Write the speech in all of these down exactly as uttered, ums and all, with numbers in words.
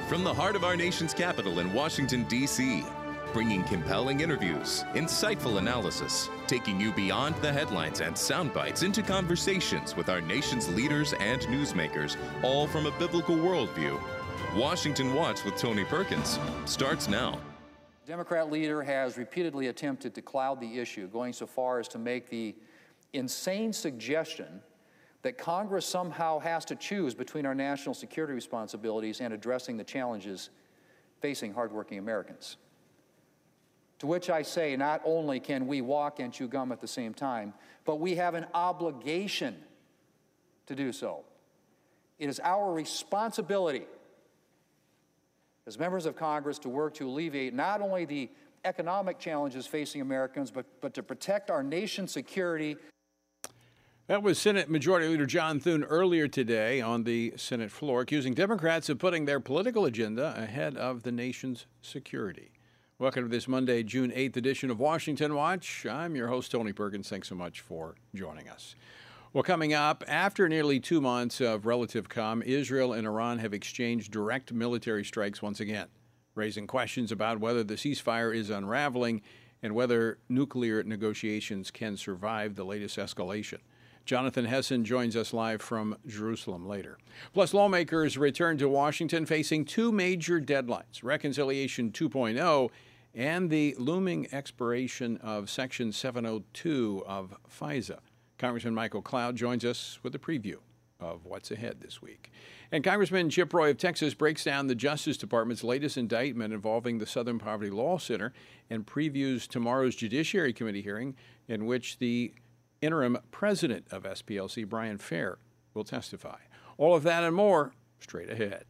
From the heart of our nation's capital in Washington, D C, bringing compelling interviews, insightful analysis, taking you beyond the headlines and sound bites into conversations with our nation's leaders and newsmakers, all from a biblical worldview. Washington Watch with Tony Perkins starts now. The Democrat leader has repeatedly attempted to cloud the issue, going so far as to make the insane suggestion that Congress somehow has to choose between our national security responsibilities and addressing the challenges facing hardworking Americans. To which I say, not only can we walk and chew gum at the same time, but we have an obligation to do so. It is our responsibility as members of Congress to work to alleviate not only the economic challenges facing Americans, but, but to protect our nation's security. That was Senate Majority Leader John Thune earlier today on the Senate floor, accusing Democrats of putting their political agenda ahead of the nation's security. Welcome to this Monday, June eighth edition of Washington Watch. I'm your host, Tony Perkins. Thanks so much for joining us. Well, coming up, after nearly two months of relative calm, Israel and Iran have exchanged direct military strikes once again, raising questions about whether the ceasefire is unraveling and whether nuclear negotiations can survive the latest escalation. Jonathan Hessen joins us live from Jerusalem later. Plus, lawmakers return to Washington facing two major deadlines, Reconciliation two point oh and the looming expiration of Section seven oh two of FISA. Congressman Michael Cloud joins us with a preview of what's ahead this week. And Congressman Chip Roy of Texas breaks down the Justice Department's latest indictment involving the Southern Poverty Law Center and previews tomorrow's Judiciary Committee hearing in which the interim president of S P L C, Brian Fair, will testify. All of that and more straight ahead.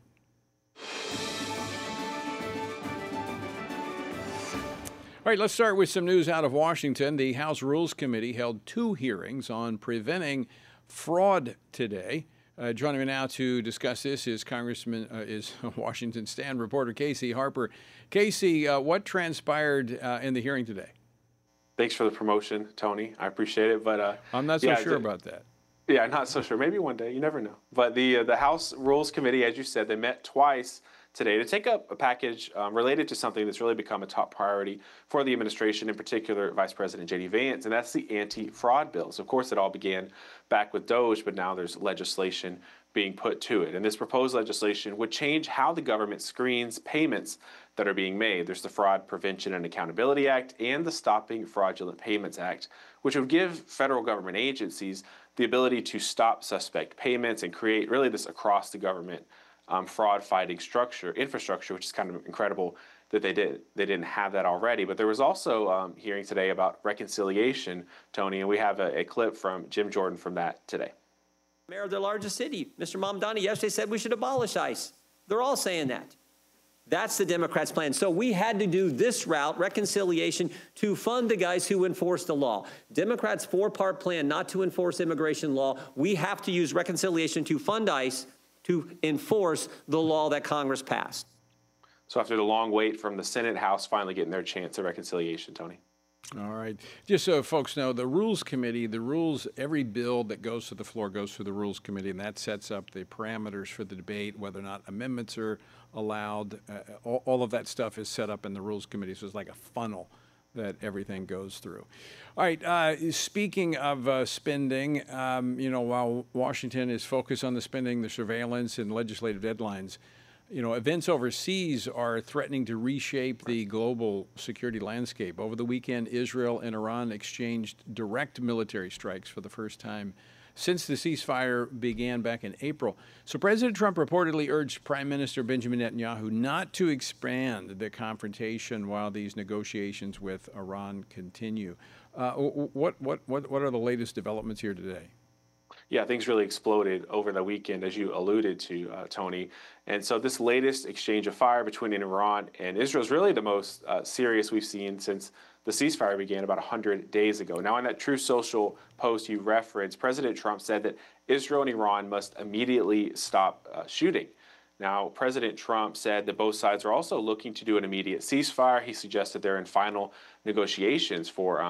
All right, let's start with some news out of Washington. The House Rules Committee held two hearings on preventing fraud today. Uh, joining me now to discuss this is Congressman uh, is Washington Stand reporter Casey Harper. Casey, uh, what transpired uh, in the hearing today? Thanks for the promotion, Tony. I appreciate it. But uh, I'm not so yeah, sure the, about that. Yeah, not so sure. Maybe one day. You never know. But the uh, the House Rules Committee, as you said, they met twice today to take up a package um, related to something that's really become a top priority for the administration, in particular Vice President J D Vance, and that's the anti-fraud bills. Of course, it all began back with DOGE, but now there's legislation being put to it. And this proposed legislation would change how the government screens payments that are being made. There's the Fraud Prevention and Accountability Act and the Stopping Fraudulent Payments Act, which would give federal government agencies the ability to stop suspect payments and create really this across the government um, fraud fighting structure, infrastructure, which is kind of incredible that they did. They didn't have that already. But there was also um, hearing today about reconciliation, Tony, and we have a, a clip from Jim Jordan from that today. Mayor of the largest city, Mister Mamdani, yesterday said we should abolish ICE. They're all saying that. That's the Democrats' plan. So we had to do this route, reconciliation, to fund the guys who enforce the law. Democrats' four-part plan not to enforce immigration law. We have to use reconciliation to fund ICE to enforce the law that Congress passed. So after the long wait from the Senate, House finally getting their chance at reconciliation, Tony. All right. Just so folks know, the Rules Committee, the rules, every bill that goes to the floor goes through the Rules Committee, and that sets up the parameters for the debate, whether or not amendments are allowed. Uh, all, all of that stuff is set up in the Rules Committee, so it's like a funnel that everything goes through. All right. Uh, speaking of uh, spending, um, you know, while Washington is focused on the spending, the surveillance, and legislative deadlines, you know, events overseas are threatening to reshape the global security landscape. Over the weekend, Israel and Iran exchanged direct military strikes for the first time since the ceasefire began back in April. So President Trump reportedly urged Prime Minister Benjamin Netanyahu not to expand the confrontation while these negotiations with Iran continue. Uh, what, what, what, what are the latest developments here today? Yeah, things really exploded over the weekend, as you alluded to, uh, Tony. And so this latest exchange of fire between Iran and Israel is really the most uh, serious we've seen since the ceasefire began about one hundred days ago. Now, in that Truth Social post you referenced, President Trump said that Israel and Iran must immediately stop uh, shooting. Now, President Trump said that both sides are also looking to do an immediate ceasefire. He suggested they're in final negotiations for um,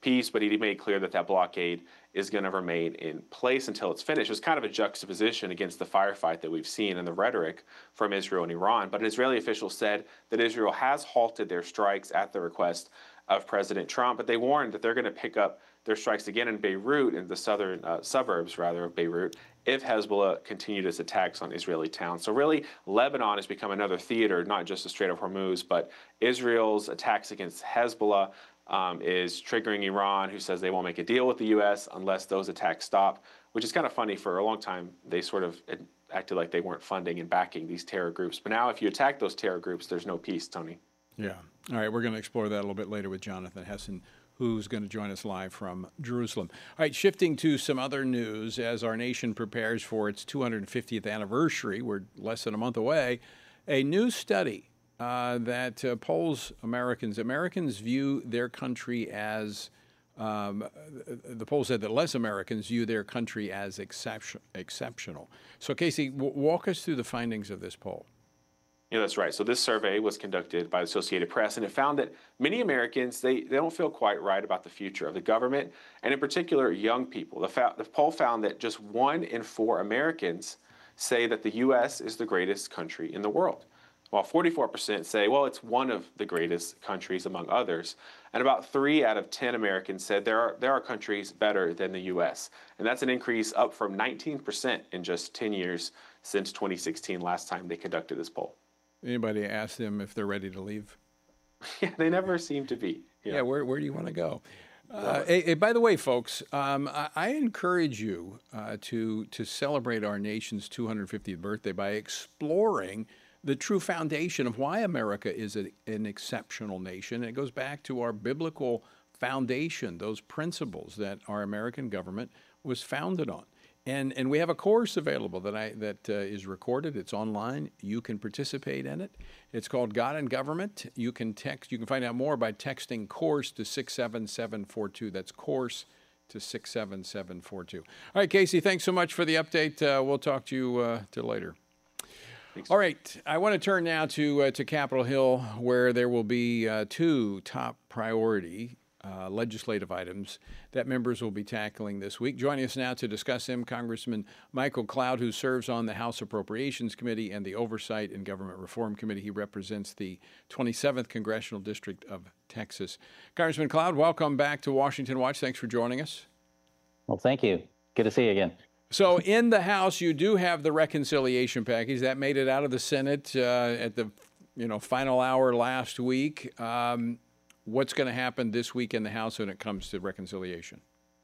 peace, but he made clear that that blockade is going to remain in place until it's finished. It was kind of a juxtaposition against the firefight that we've seen and the rhetoric from Israel and Iran. But an Israeli official said that Israel has halted their strikes at the request of President Trump, but they warned that they're going to pick up their strikes again in Beirut, in the southern uh, suburbs, rather, of Beirut, if Hezbollah continued its attacks on Israeli towns. So really, Lebanon has become another theater, not just the Strait of Hormuz, but Israel's attacks against Hezbollah um, is triggering Iran, who says they won't make a deal with the U S unless those attacks stop, which is kind of funny. For a long time, they sort of acted like they weren't funding and backing these terror groups. But now if you attack those terror groups, there's no peace, Tony. Yeah. All right, we're going to explore that a little bit later with Jonathan Hessen, who's going to join us live from Jerusalem. All right, shifting to some other news as our nation prepares for its two hundred fiftieth anniversary. We're less than a month away. A new study uh, that uh, polls Americans. Americans view their country as, um, the poll said that less Americans view their country as exception, exceptional. So, Casey, w- walk us through the findings of this poll. Yeah, that's right. So this survey was conducted by the Associated Press, and it found that many Americans, they, they don't feel quite right about the future of the government, and in particular, young people. The, fa- the poll found that just one in four Americans say that the U S is the greatest country in the world, while forty-four percent say, well, it's one of the greatest countries among others. And about three out of ten Americans said there are, there are countries better than the U S. And that's an increase up from nineteen percent in just ten years since twenty sixteen, last time they conducted this poll. Anybody ask them if they're ready to leave? Yeah, they never seem to be. Yeah, yeah where, where do you want to go? Uh, hey, hey, by the way, folks, um, I, I encourage you uh, to to celebrate our nation's two hundred fiftieth birthday by exploring the true foundation of why America is a, an exceptional nation. And it goes back to our biblical foundation, those principles that our American government was founded on. And and we have a course available that I that uh, is recorded. It's online. You can participate in it. It's called God and Government. You can text. You can find out more by texting course to six seven seven four two. That's course to six seven seven four two. All right, Casey. Thanks so much for the update. Uh, we'll talk to you uh, to later. Thanks. All right. I want to turn now to uh, to Capitol Hill, where there will be uh, two top priority Uh, legislative items that members will be tackling this week. Joining us now to discuss them, Congressman Michael Cloud, who serves on the House Appropriations Committee and the Oversight and Government Reform Committee. He represents the twenty-seventh Congressional District of Texas. Congressman Cloud, welcome back to Washington Watch. Thanks for joining us. Well, thank you. Good to see you again. So in the House, you do have the reconciliation package. That made it out of the Senate uh, at the you know final hour last week. Um, What's going to happen this week in the House when it comes to reconciliation?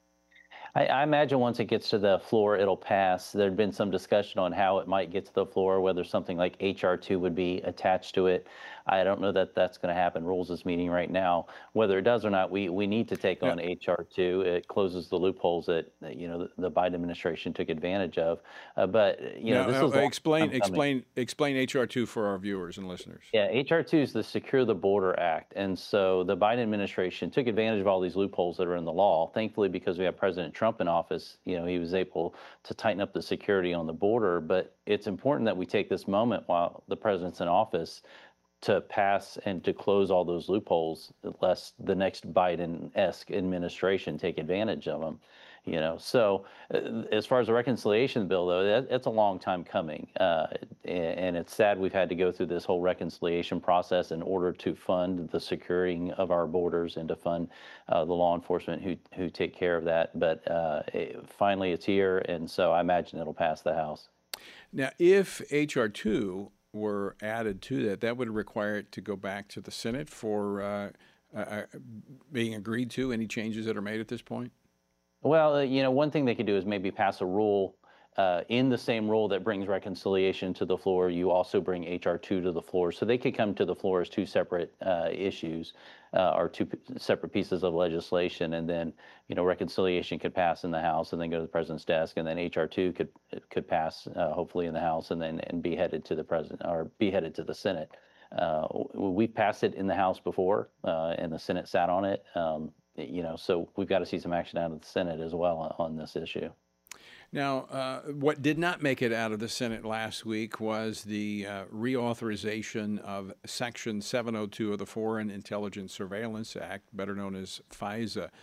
I, I imagine once it gets to the floor, it'll pass. There'd been some discussion on how it might get to the floor, whether something like H R two would be attached to it. I don't know that that's going to happen. Rules is meeting right now. Whether it does or not, we, we need to take on yeah. H R two. It closes the loopholes that, you know, the, the Biden administration took advantage of. Uh, but, you know, now, this is uh, explain explain explain H R two for our viewers and listeners. Yeah, H R two is the Secure the Border Act. And so the Biden administration took advantage of all these loopholes that are in the law. Thankfully, because we have President Trump in office, you know, he was able to tighten up the security on the border. But it's important that we take this moment while the president's in office to pass and to close all those loopholes, lest the next Biden-esque administration take advantage of them. You know, so uh, as far as the reconciliation bill, though, that, that's a long time coming, uh, and it's sad we've had to go through this whole reconciliation process in order to fund the securing of our borders and to fund uh, the law enforcement who who take care of that. But uh, it, finally, it's here, and so I imagine it'll pass the House. Now, if H R two were added to that, that would require it to go back to the Senate for uh, uh, being agreed to. Any changes that are made at this point? Well, uh, you know, one thing they could do is maybe pass a rule uh, in the same rule that brings reconciliation to the floor. You also bring H R two to the floor, so they could come to the floor as two separate uh, issues uh, or two p- separate pieces of legislation, and then you know reconciliation could pass in the House and then go to the president's desk, and then H R two could could pass uh, hopefully in the House and then and be headed to the president or be headed to the Senate. Uh, we've passed it in the House before, uh, and the Senate sat on it. Um, You know, so we've got to see some action out of the Senate as well on this issue. Now, uh, what did not make it out of the Senate last week was the uh, reauthorization of Section seven oh two of the Foreign Intelligence Surveillance Act, better known as FISA.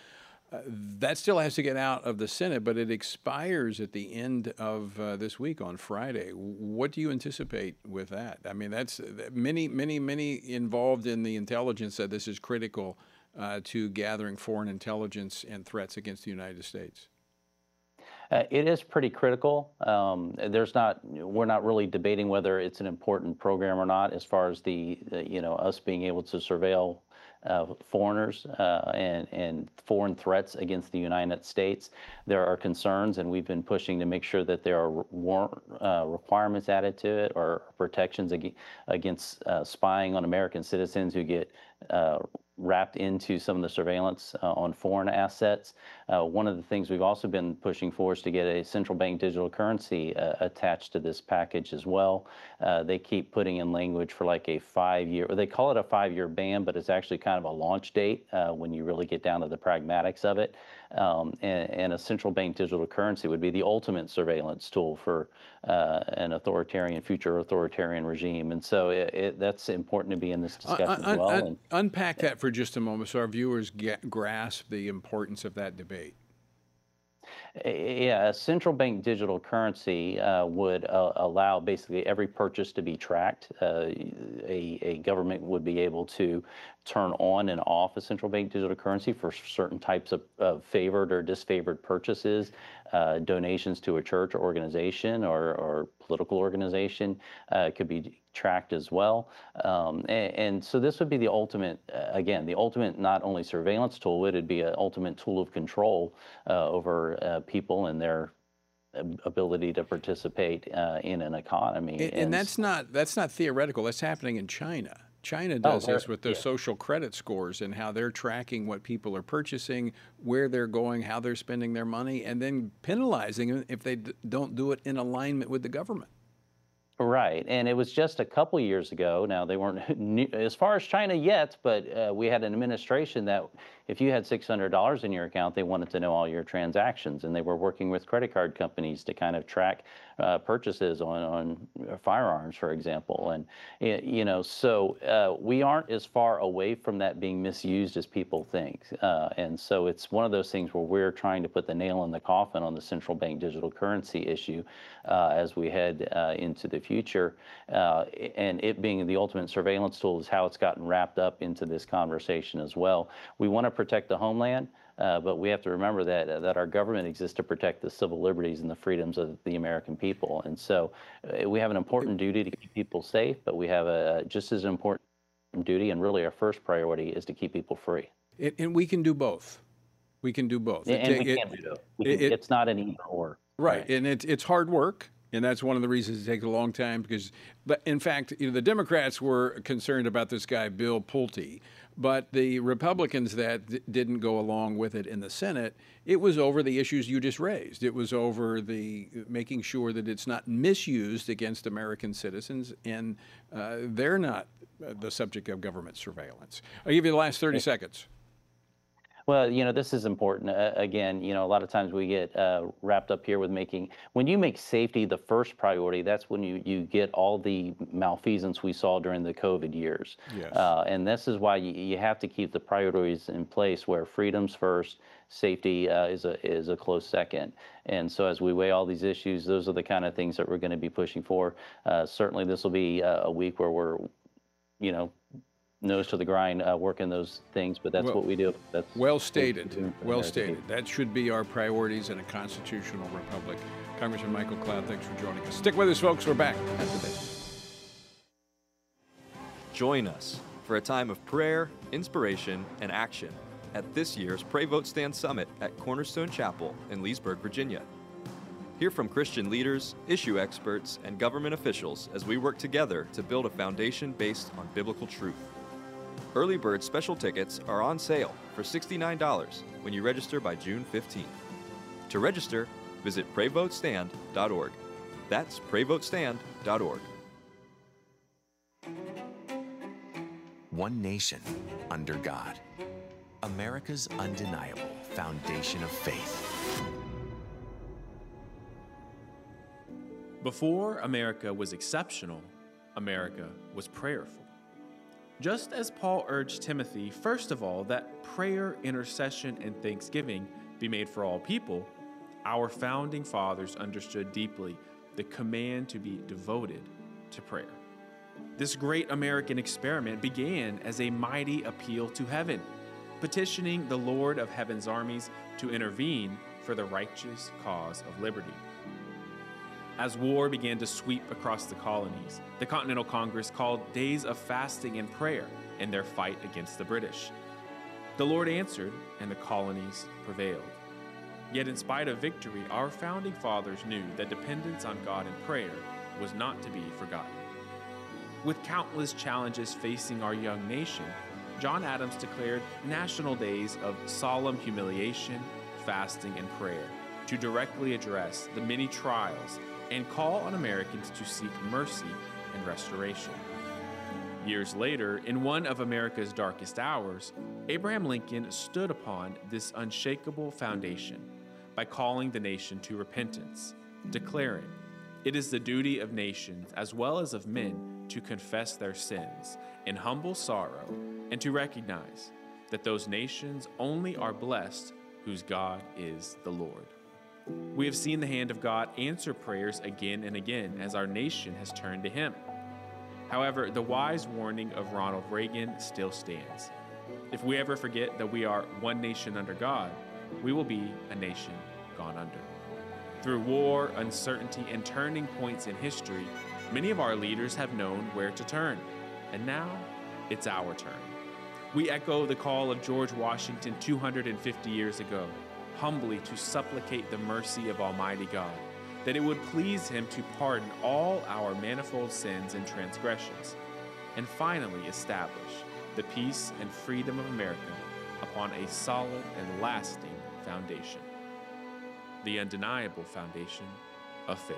Uh, that still has to get out of the Senate, but it expires at the end of uh, this week on Friday. What do you anticipate with that? I mean, that's many, many, many involved in the intelligence said this is critical uh, to gathering foreign intelligence and threats against the United States. Uh, it is pretty critical. Um, there's not, we're not really debating whether it's an important program or not, as far as the, the you know, us being able to surveil uh, foreigners uh, and, and foreign threats against the United States. There are concerns, and we've been pushing to make sure that there are warrant uh, requirements added to it, or protections ag against uh, spying on American citizens who get uh, wrapped into some of the surveillance uh, on foreign assets. Uh, one of the things we've also been pushing for is to get a central bank digital currency uh, attached to this package as well. Uh, they keep putting in language for like a five-year, or they call it a five-year ban, but it's actually kind of a launch date uh, when you really get down to the pragmatics of it. Um, and, and a central bank digital currency would be the ultimate surveillance tool for uh, an authoritarian, future authoritarian regime. And so it, it, that's important to be in this discussion uh, as well. Un and, unpack that for just a moment so our viewers get, grasp the importance of that debate. Yeah, a central bank digital currency uh, would uh, allow basically every purchase to be tracked. Uh, a, a government would be able to turn on and off a central bank digital currency for certain types of, of favored or disfavored purchases, uh, donations to a church or organization or, or political organization uh, could be tracked as well. Um, and, and so this would be the ultimate, uh, again, the ultimate not only surveillance tool, it would be an ultimate tool of control uh, over uh, people and their ability to participate uh, in an economy. And, and, and that's not that's not theoretical. That's happening in China. China does oh, this with their yeah. social credit scores and how they're tracking what people are purchasing, where they're going, how they're spending their money, and then penalizing them if they d don't do it in alignment with the government. Right, and it was just a couple years ago. Now, they weren't new, as far as China yet, but uh, we had an administration that if you had six hundred dollars in your account, they wanted to know all your transactions, and they were working with credit card companies to kind of track uh, purchases on, on firearms, for example. And, you know, so uh, we aren't as far away from that being misused as people think. Uh, and so it's one of those things where we're trying to put the nail in the coffin on the central bank digital currency issue uh, as we head uh, into the future. Uh, and it being the ultimate surveillance tool is how it's gotten wrapped up into this conversation as well. We want to protect the homeland, uh, but we have to remember that uh, that our government exists to protect the civil liberties and the freedoms of the American people. And so uh, we have an important duty to keep people safe, but we have a just as important duty, and really our first priority is to keep people free. It, and we can do both. We can do both. And, it, and we it, can do both. We it, can, it's not an either or. Right, right. and it, it's hard work. And that's one of the reasons it takes a long time because, but in fact, you know, the Democrats were concerned about this guy, Bill Pulte, but the Republicans that d didn't go along with it in the Senate, it was over the issues you just raised. It was over the making sure that it's not misused against American citizens, and uh, they're not the subject of government surveillance. I'll give you the last thirty seconds. Well, you know, this is important. Uh, again, you know, a lot of times we get uh, wrapped up here with making, when you make safety the first priority, that's when you, you get all the malfeasance we saw during the COVID years. Yes. Uh, and this is why you, you have to keep the priorities in place where freedom's first, safety uh, is a is a close second. And so as we weigh all these issues, those are the kind of things that we're going to be pushing for. Uh, certainly this will be uh, a week where we're, you know, nose to the grind, uh, working those things, but that's well, what we do. That's well stated. We well stated. That should be our priorities in a constitutional republic. Congressman Michael Cloud, thanks for joining us. Stick with us, folks. We're back after this. Join us for a time of prayer, inspiration, and action at this year's Pray Vote Stand Summit at Cornerstone Chapel in Leesburg, Virginia. Hear from Christian leaders, issue experts, and government officials as we work together to build a foundation based on biblical truth. Early bird special tickets are on sale for sixty-nine dollars when you register by June fifteenth. To register, visit pray vote stand dot org. That's pray vote stand dot org. One nation under God. America's undeniable foundation of faith. Before America was exceptional, America was prayerful. Just as Paul urged Timothy, first of all, that prayer, intercession, and thanksgiving be made for all people, our founding fathers understood deeply the command to be devoted to prayer. This great American experiment began as a mighty appeal to heaven, petitioning the Lord of heaven's armies to intervene for the righteous cause of liberty. As war began to sweep across the colonies, the Continental Congress called days of fasting and prayer in their fight against the British. The Lord answered, and the colonies prevailed. Yet in spite of victory, our founding fathers knew that dependence on God in prayer was not to be forgotten. With countless challenges facing our young nation, John Adams declared national days of solemn humiliation, fasting, and prayer to directly address the many trials and call on Americans to seek mercy and restoration. Years later, in one of America's darkest hours, Abraham Lincoln stood upon this unshakable foundation by calling the nation to repentance, declaring, "It is the duty of nations as well as of men to confess their sins in humble sorrow and to recognize that those nations only are blessed whose God is the Lord." We have seen the hand of God answer prayers again and again as our nation has turned to Him. However, the wise warning of Ronald Reagan still stands. If we ever forget that we are one nation under God, we will be a nation gone under. Through war, uncertainty, and turning points in history, many of our leaders have known where to turn, and now it's our turn. We echo the call of George Washington two hundred fifty years ago, humbly to supplicate the mercy of Almighty God, that it would please Him to pardon all our manifold sins and transgressions, and finally establish the peace and freedom of America upon a solid and lasting foundation, the undeniable foundation of faith.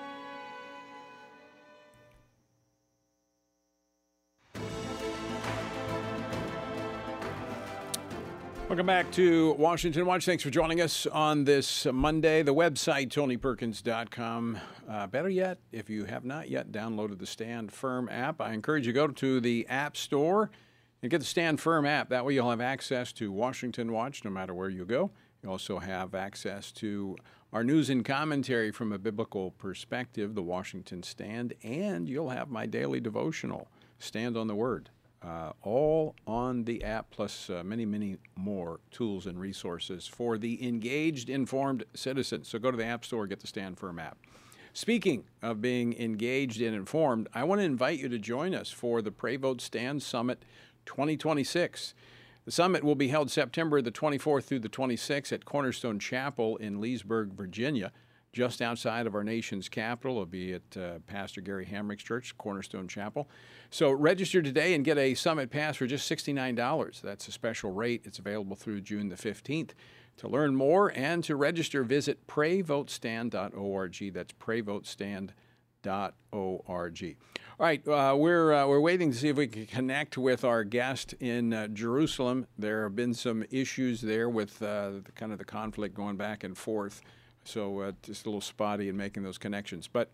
Welcome back to Washington Watch. Thanks for joining us on this Monday. The website, tony perkins dot com. Uh, better yet, if you have not yet downloaded the Stand Firm app, I encourage you to go to the App Store and get the Stand Firm app. That way you'll have access to Washington Watch no matter where you go. You also have access to our news and commentary from a biblical perspective, the Washington Stand, and you'll have my daily devotional, Stand on the Word. Uh, all on the app, plus uh, many, many more tools and resources for the engaged, informed citizen. So go to the App Store, get the Stand Firm app. Speaking of being engaged and informed, I want to invite you to join us for the Pray Vote Stand Summit twenty twenty-six. The summit will be held September the twenty-fourth through the twenty-sixth at Cornerstone Chapel in Leesburg, Virginia, just outside of our nation's capital. It'll be at uh, Pastor Gary Hamrick's church, Cornerstone Chapel. So register today and get a summit pass for just sixty-nine dollars. That's a special rate. It's available through June the fifteenth. To learn more and to register, visit pray vote stand dot org. That's pray vote stand dot org. All right, uh, we're uh, we're waiting to see if we can connect with our guest in uh, Jerusalem. There have been some issues there with uh, the, kind of the conflict going back and forth. So uh, just a little spotty in making those connections. But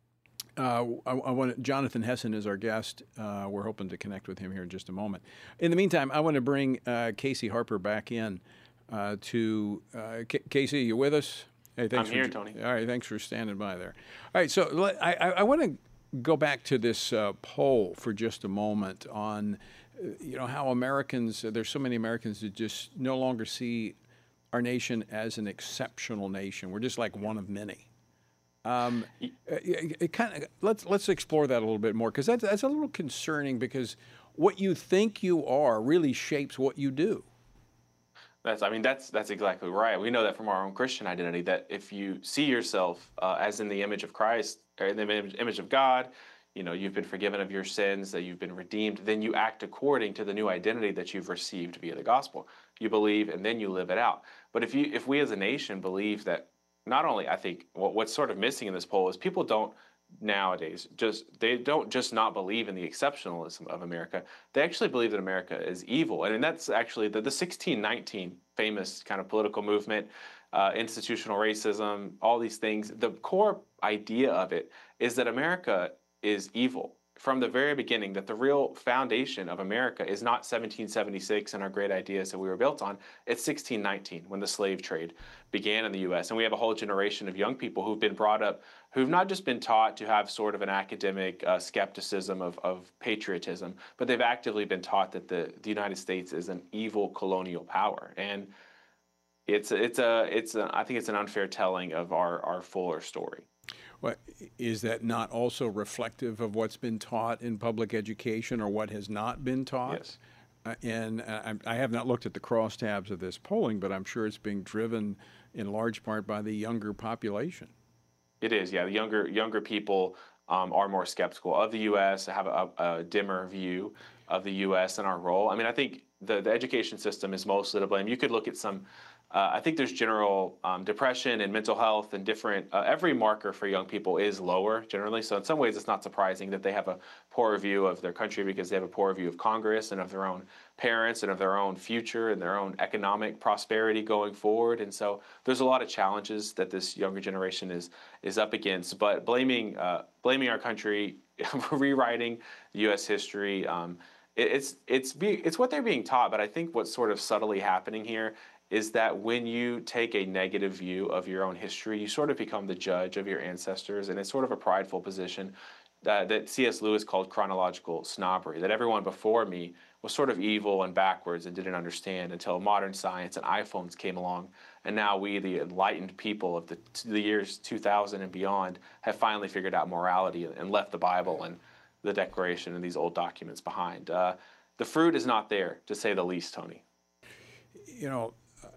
uh, I, I want Jonathan Hessen is our guest. Uh, we're hoping to connect with him here in just a moment. In the meantime, I want to bring uh, Casey Harper back in uh, to uh, K- Casey. You with us? Hey, thanks I'm here, for, Tony. All right, thanks for standing by there. All right, so let, I, I, I want to go back to this uh, poll for just a moment on, uh, you know, how Americans. Uh, there's so many Americans that just no longer see our nation as an exceptional nation. We're just like one of many. Um, it, it, it kind of let's let's explore that a little bit more, because that's that's a little concerning, because what you think you are really shapes what you do. That's, I mean, that's that's exactly right. We know that from our own Christian identity, that if you see yourself uh, as in the image of Christ, or in the image, image of God, you know, you've been forgiven of your sins, that you've been redeemed, then you act according to the new identity that you've received via the gospel. You believe, and then you live it out. But if you, if we as a nation believe that, not only, I think what, what's sort of missing in this poll is people don't nowadays just, they don't just not believe in the exceptionalism of America. They actually believe that America is evil. And that's actually the, the sixteen nineteen famous kind of political movement, uh, institutional racism, all these things. The core idea of it is that America is evil from the very beginning that the real foundation of America is not seventeen seventy-six and our great ideas that we were built on. It's sixteen nineteen when the slave trade began in the U S. And we have a whole generation of young people who've been brought up, who've not just been taught to have sort of an academic uh, skepticism of, of patriotism, but they've actively been taught that the, the United States is an evil colonial power. And it's, it's a, it's a, I think it's an unfair telling of our, our fuller story. Well, is that not also reflective of what's been taught in public education or what has not been taught? Yes. Uh, and uh, I, I have not looked at the crosstabs of this polling, but I'm sure it's being driven in large part by the younger population. It is, yeah. The younger younger people um, are more skeptical of the U S, have a, a dimmer view of the U S and our role. I mean, I think the, the education system is mostly to blame. You could look at some Uh, I think there's general um, depression and mental health and different, uh, every marker for young people is lower generally. So in some ways, it's not surprising that they have a poor view of their country because they have a poor view of Congress and of their own parents and of their own future and their own economic prosperity going forward. And so there's a lot of challenges that this younger generation is is up against. But blaming uh, blaming our country, rewriting U S history, um, it, it's it's be, it's what they're being taught. But I think what's sort of subtly happening here is that when you take a negative view of your own history, you sort of become the judge of your ancestors, and it's sort of a prideful position uh, that C S Lewis called chronological snobbery, that everyone before me was sort of evil and backwards and didn't understand until modern science and iPhones came along, and now we, the enlightened people of the, the years two thousand and beyond, have finally figured out morality and left the Bible and the Declaration and these old documents behind. Uh, the fruit is not there, to say the least, Tony. You know,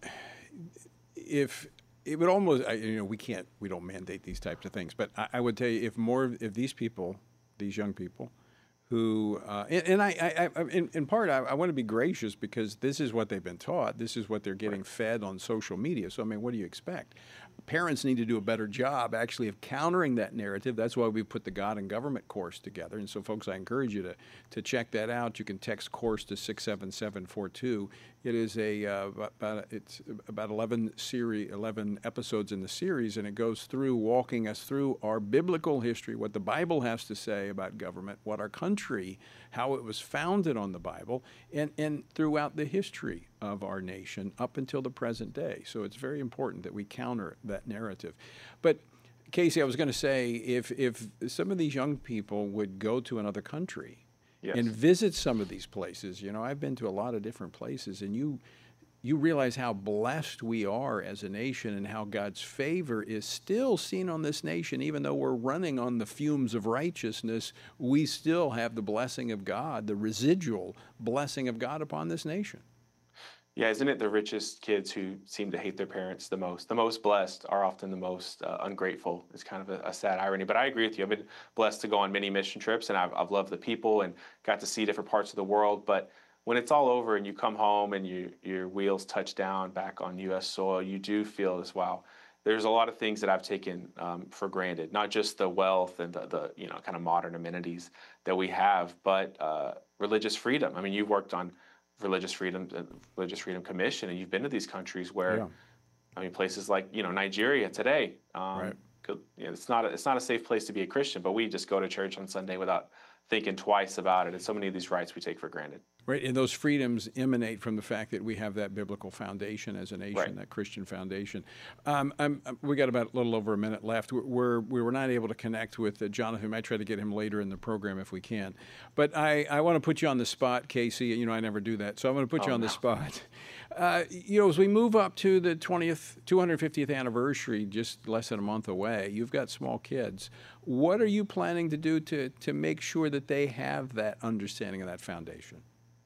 if it would almost, you know, we can't, we don't mandate these types of things, but I, I would tell you if more, if these people, these young people who, uh, and, and I, I, I, in, in part, I, I want to be gracious because this is what they've been taught. This is what they're getting fed on social media. So, I mean, what do you expect? Parents need to do a better job actually of countering that narrative. That's why we put the God and Government course together. And so, folks, I encourage you to, to check that out. You can text course to six seven seven four two. It is a uh, about it's about eleven series, eleven episodes in the series, and it goes through walking us through our biblical history, what the Bible has to say about government, what our country, how it was founded on the Bible, and and throughout the history of our nation up until the present day. So it's very important that we counter that narrative. But Casey, I was going to say, if if some of these young people would go to another country. Yes. And visit some of these places. You know, I've been to a lot of different places, and you you realize how blessed we are as a nation and how God's favor is still seen on this nation. Even though we're running on the fumes of righteousness, we still have the blessing of God, the residual blessing of God upon this nation. Yeah, isn't it the richest kids who seem to hate their parents the most? The most blessed are often the most uh, ungrateful. It's kind of a, a sad irony, but I agree with you. I've been blessed to go on many mission trips, and I've, I've loved the people and got to see different parts of the world. But when it's all over and you come home and you, your wheels touch down back on U S soil, you do feel this, wow, there's a lot of things that I've taken um, for granted, not just the wealth and the, the you know kind of modern amenities that we have, but uh, religious freedom. I mean, you've worked on Religious Freedom, uh, Religious Freedom Commission, and you've been to these countries where, yeah. I mean, places like you know Nigeria today. Um, right. could, you know, it's not a, it's not a safe place to be a Christian, but we just go to church on Sunday without thinking twice about it. And so many of these rights we take for granted. Right, and those freedoms emanate from the fact that we have that biblical foundation as a nation, right. that Christian foundation. Um, I'm, we got about a little over a minute left. We're, we were not able to connect with uh, Jonathan. I might try to get him later in the program if we can. But I, I want to put you on the spot, Casey. You know, I never do that, so I'm going to put oh, you on no. the spot. Uh, you know, as we move up to the twentieth, two hundred fiftieth anniversary, just less than a month away, you've got small kids. What are you planning to do to, to make sure that they have that understanding of that foundation?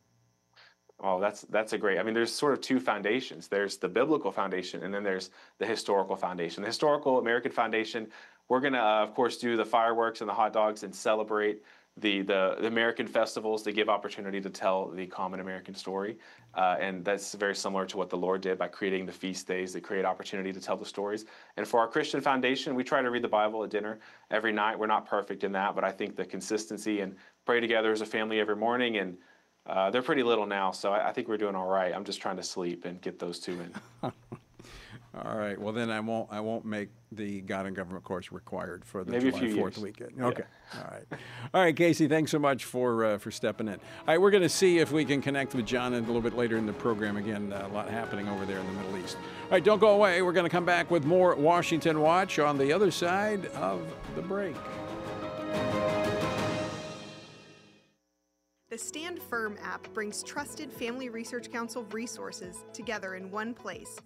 Oh, that's that's a great. I mean, there's sort of two foundations. There's the biblical foundation, and then there's the historical foundation. The historical American foundation, we're going to, uh, of course, do the fireworks and the hot dogs and celebrate the, the, the American festivals that give opportunity to tell the common American story. Uh, and that's very similar to what the Lord did by creating the feast days that create opportunity to tell the stories. And for our Christian foundation, we try to read the Bible at dinner every night. We're not perfect in that, but I think the consistency and pray together as a family every morning, and Uh, they're pretty little now, so I, I think we're doing all right. I'm just trying to sleep and get those two in. All right. Well, then I won't. I won't make the God and Government course required for the Maybe a July few fourth years. weekend. Yeah. Okay. All right. All right, Casey. Thanks so much for uh, for stepping in. All right, we're going to see if we can connect with John a little bit later in the program. Again, uh, a lot happening over there in the Middle East. All right, don't go away. We're going to come back with more Washington Watch on the other side of the break. The Stand Firm app brings trusted Family Research Council resources together in one place.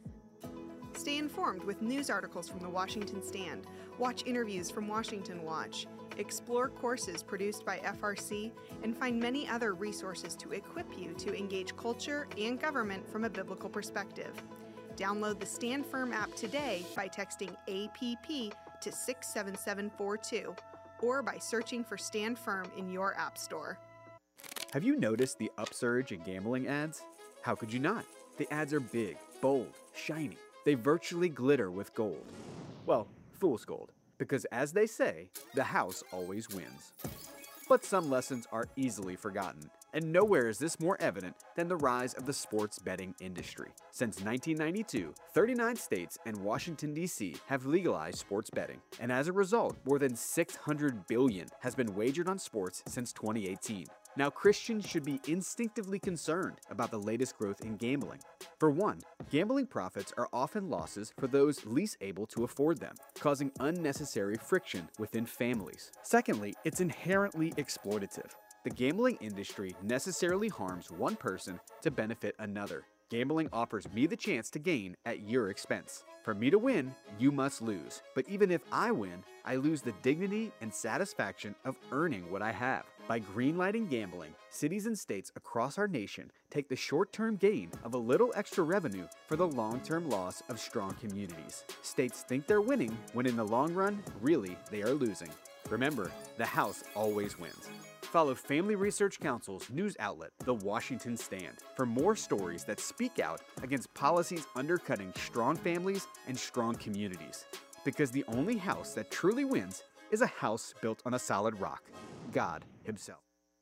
Stay informed with news articles from the Washington Stand, watch interviews from Washington Watch, explore courses produced by F R C, and find many other resources to equip you to engage culture and government from a biblical perspective. Download the Stand Firm app today by texting A P P to six seven seven four two or by searching for Stand Firm in your app store. Have you noticed the upsurge in gambling ads? How could you not? The ads are big, bold, shiny. They virtually glitter with gold. Well, fool's gold, because as they say, the house always wins. But some lessons are easily forgotten, and nowhere is this more evident than the rise of the sports betting industry. Since nineteen ninety-two, thirty-nine states and Washington, D C have legalized sports betting, and as a result, more than six hundred billion dollars has been wagered on sports since twenty eighteen. Now, Christians should be instinctively concerned about the latest growth in gambling. For one, gambling profits are often losses for those least able to afford them, causing unnecessary friction within families. Secondly, it's inherently exploitative. The gambling industry necessarily harms one person to benefit another. Gambling offers me the chance to gain at your expense. For me to win, you must lose. But even if I win, I lose the dignity and satisfaction of earning what I have. By greenlighting gambling, cities and states across our nation take the short-term gain of a little extra revenue for the long-term loss of strong communities. States think they're winning when in the long run, really, they are losing. Remember, the house always wins. Follow Family Research Council's news outlet, The Washington Stand, for more stories that speak out against policies undercutting strong families and strong communities. Because the only house that truly wins is a house built on a solid rock, God Himself.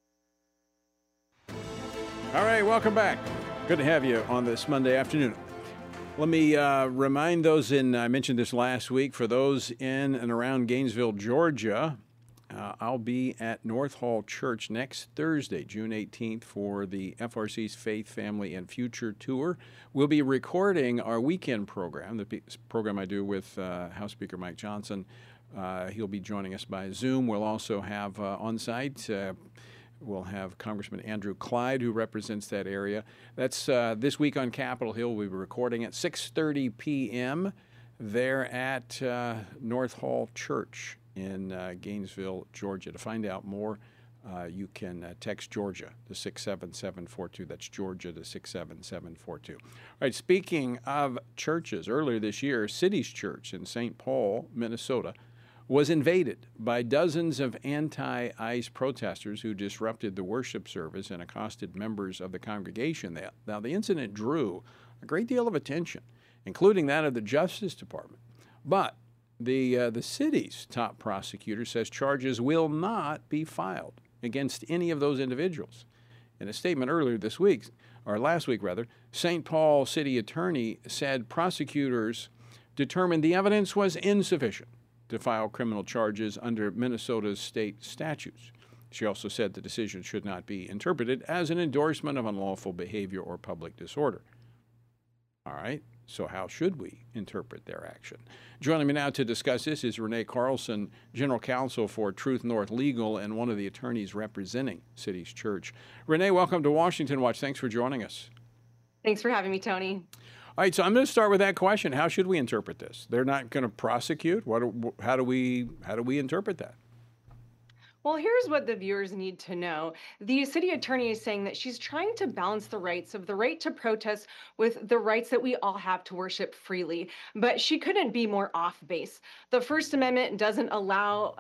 All right, welcome back. Good to have you on this Monday afternoon. Let me uh, remind those in, I mentioned this last week, for those in and around Gainesville, Georgia, uh, I'll be at North Hall Church next Thursday, June eighteenth, for the F R C's Faith, Family, and Future Tour. We'll be recording our weekend program, the p- program I do with uh, House Speaker Mike Johnson. Uh, he'll be joining us by Zoom. We'll also have uh, on-site, uh, we'll have Congressman Andrew Clyde, who represents that area. That's uh, this week on Capitol Hill. We'll be recording at six thirty p.m. there at uh, North Hall Church in uh, Gainesville, Georgia. To find out more, uh, you can uh, text Georgia to six seven seven four two. That's Georgia to six seven seven four two. All right, speaking of churches, earlier this year, Cities Church in Saint Paul, Minnesota, was invaded by dozens of anti-ICE protesters who disrupted the worship service and accosted members of the congregation. Now, the incident drew a great deal of attention, including that of the Justice Department. But the uh, the city's top prosecutor says charges will not be filed against any of those individuals. In a statement earlier this week, or last week rather, Saint Paul City Attorney said prosecutors determined the evidence was insufficient to file criminal charges under Minnesota's state statutes. She also said the decision should not be interpreted as an endorsement of unlawful behavior or public disorder. All right, so how should we interpret their action? Joining me now to discuss this is Renee Carlson, General Counsel for Truth North Legal and one of the attorneys representing Cities Church. Renee, welcome to Washington Watch. Thanks for joining us. Thanks for having me, Tony. All right, so I'm going to start with that question. How should we interpret this? They're not going to prosecute. What? How do we? How do we interpret that? Well, here's what the viewers need to know. The city attorney is saying that she's trying to balance the rights of the right to protest with the rights that we all have to worship freely. But she couldn't be more off base. The First Amendment doesn't allow uh,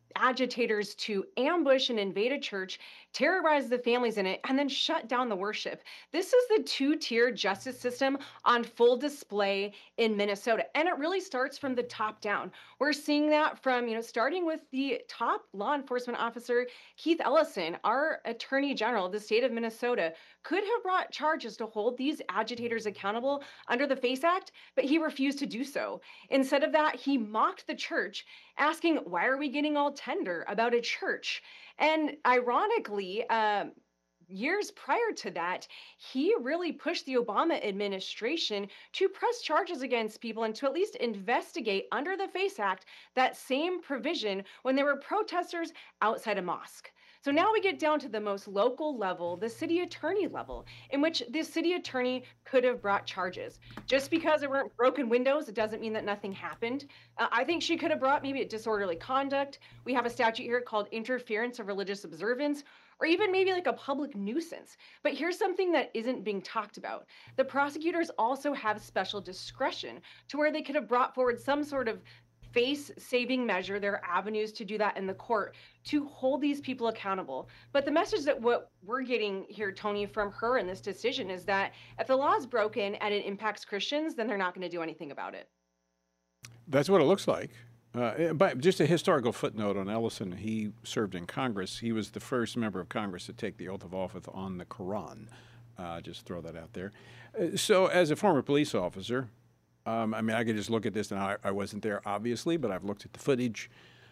agitators to ambush and invade a church, terrorize the families in it, and then shut down the worship. This is the two-tier justice system on full display in Minnesota. And it really starts from the top down. We're seeing that from, you know, starting with the top law enforcement officer, Keith Ellison, our attorney general of the state of Minnesota, could have brought charges to hold these agitators accountable under the FACE Act, but he refused to do so. Instead of that, he mocked the church, asking, why are we getting all tender about a church? And ironically, um, years prior to that, he really pushed the Obama administration to press charges against people and to at least investigate under the FACE Act that same provision when there were protesters outside a mosque. So now we get down to the most local level, the city attorney level, in which the city attorney could have brought charges. Just because there weren't broken windows, it doesn't mean that nothing happened. Uh, I think she could have brought maybe a disorderly conduct. We have a statute here called interference of religious observance, or even maybe like a public nuisance. But here's something that isn't being talked about. The prosecutors also have special discretion to where they could have brought forward some sort of face-saving measure. There are avenues to do that in the court to hold these people accountable. But the message that what we're getting here, Tony, from her in this decision is that if the law is broken and it impacts Christians, then they're not going to do anything about it. That's what it looks like. Uh, but just a historical footnote on Ellison. He served in Congress. He was the first member of Congress to take the oath of office on the Quran. Uh, just throw that out there. Uh, so as a former police officer, Um, I mean, I could just look at this, and I, I wasn't there, obviously, but I've looked at the footage.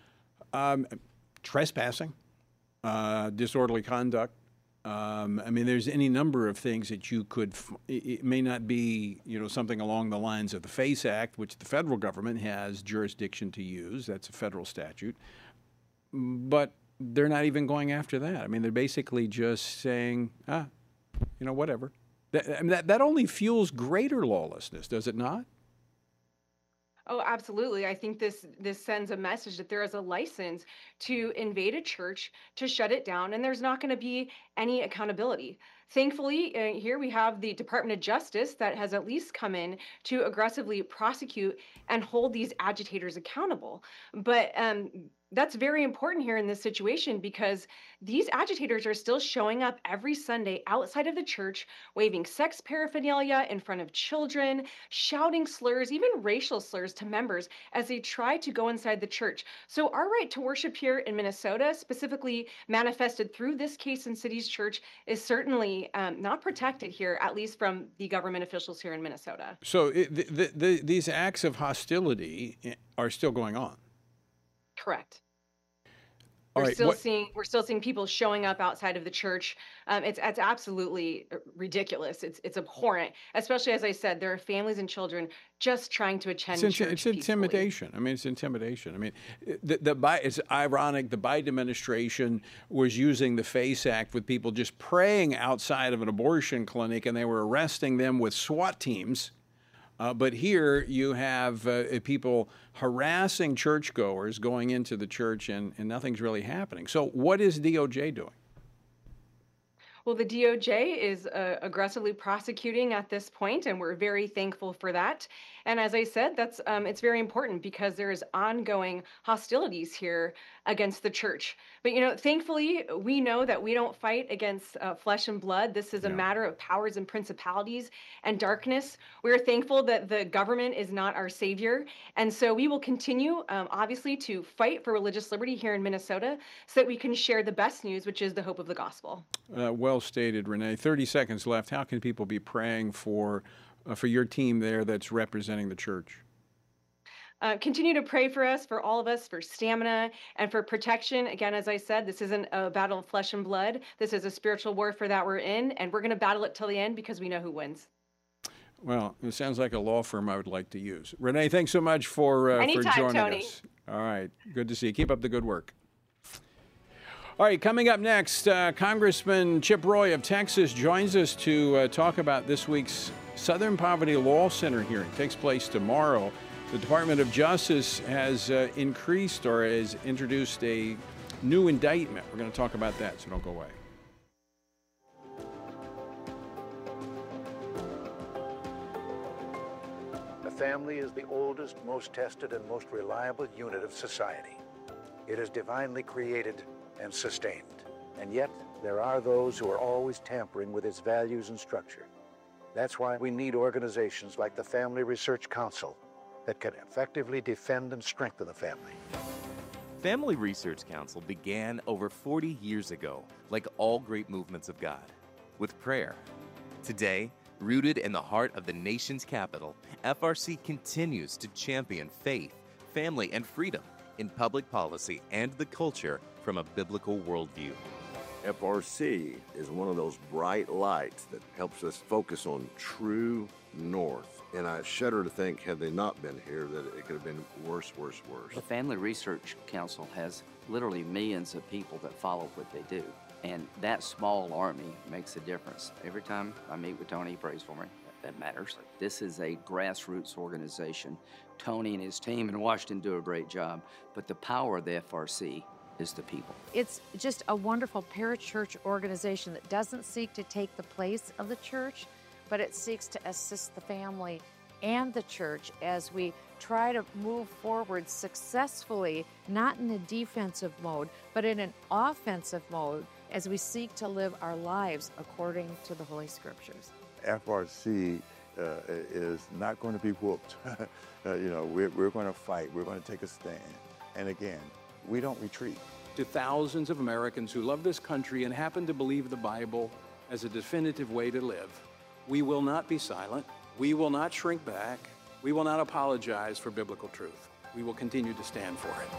Um, trespassing, uh, disorderly conduct. Um, I mean, there's any number of things that you could, f- it may not be, you know, something along the lines of the FACE Act, which the federal government has jurisdiction to use. That's a federal statute. But they're not even going after that. I mean, they're basically just saying, ah, you know, whatever. That, I mean, that, that only fuels greater lawlessness, does it not? Oh, absolutely. I think this this sends a message that there is a license to invade a church, to shut it down, and there's not going to be any accountability. Thankfully, uh, here we have the Department of Justice that has at least come in to aggressively prosecute and hold these agitators accountable. But um, that's very important here in this situation because these agitators are still showing up every Sunday outside of the church, waving sex paraphernalia in front of children, shouting slurs, even racial slurs to members as they try to go inside the church. So our right to worship here in Minnesota, specifically manifested through this case in City's Church, is certainly um, not protected here, at least from the government officials here in Minnesota. So it, the, the, the, these acts of hostility are still going on. Correct. All We're right, still what- seeing we're still seeing people showing up outside of the church. Um, it's it's absolutely ridiculous. It's it's abhorrent. Especially as I said, there are families and children just trying to attend It's, church. inti- it's peacefully. intimidation. I mean, it's intimidation. I mean, the, the Bi- it's ironic. The Biden administration was using the FACE Act with people just praying outside of an abortion clinic, and they were arresting them with SWAT teams. Uh, but here you have uh, people harassing churchgoers going into the church, and, and nothing's really happening. So what is D O J doing? Well, the D O J is uh, aggressively prosecuting at this point, and we're very thankful for that. And as I said, that's um, it's very important because there is ongoing hostilities here against the church. But you know, thankfully, we know that we don't fight against uh, flesh and blood. This is a matter of powers and principalities and darkness. We're thankful that the government is not our savior, and so we will continue, um, obviously, to fight for religious liberty here in Minnesota, so that we can share the best news, which is the hope of the gospel. Uh, well stated, Renee. thirty seconds left. How can people be praying for uh, for your team there that's representing the church? Uh, continue to pray for us, for all of us, for stamina and for protection. Again, as I said, this isn't a battle of flesh and blood. This is a spiritual warfare that we're in, and we're going to battle it till the end because we know who wins. Well, it sounds like a law firm I would like to use. Renee, thanks so much for, uh, Anytime, for joining Tony. us. All right. Good to see you. Keep up the good work. All right, coming up next, uh, Congressman Chip Roy of Texas joins us to uh, talk about this week's Southern Poverty Law Center hearing. It takes place tomorrow. The Department of Justice has uh, increased or has introduced a new indictment. We're going to talk about that, so don't go away. The family is the oldest, most tested, and most reliable unit of society. It is divinely created and sustained. And yet, there are those who are always tampering with its values and structure. That's why we need organizations like the Family Research Council that can effectively defend and strengthen the family. Family Research Council began over forty years ago, like all great movements of God, with prayer. Today, rooted in the heart of the nation's capital, F R C continues to champion faith, family, and freedom in public policy and the culture from a biblical worldview. F R C is one of those bright lights that helps us focus on true north. And I shudder to think, had they not been here, that it could have been worse, worse, worse. The Family Research Council has literally millions of people that follow what they do. And that small army makes a difference. Every time I meet with Tony, he prays for me. That matters. This is a grassroots organization. Tony and his team in Washington do a great job, but the power of the F R C is the people. It's just a wonderful parachurch organization that doesn't seek to take the place of the church, but it seeks to assist the family and the church as we try to move forward successfully, not in a defensive mode, but in an offensive mode as we seek to live our lives according to the Holy Scriptures. F R C uh, is not going to be whooped. uh, you know, we're, we're going to fight. We're going to take a stand. And again, we don't retreat. To thousands of Americans who love this country and happen to believe the Bible as a definitive way to live, we will not be silent. We will not shrink back. We will not apologize for biblical truth. We will continue to stand for it.